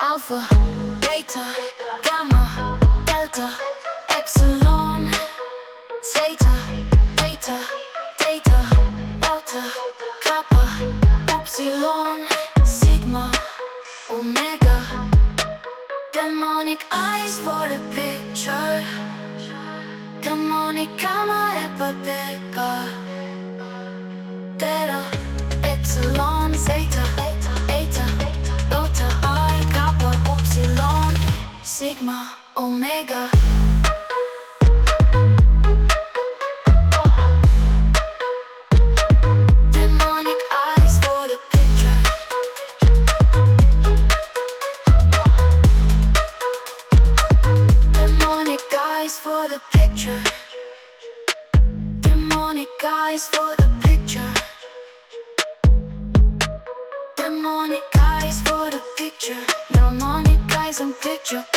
Alpha, beta, gamma, delta, epsilon, zeta, theta, theta, delta, kappa, epsilon, sigma, omega. Demonic eyes for the picture. Demonic gamma, epa, beta, theta, epsilon, zeta, theta, delta, I, kappa, epsilon, sigma, omega. Demonic eyes for the picture. Demonic eyes for the picture. Demonic eyes for the picture. Demonic eyes for the picture. Demonic eyes and picture.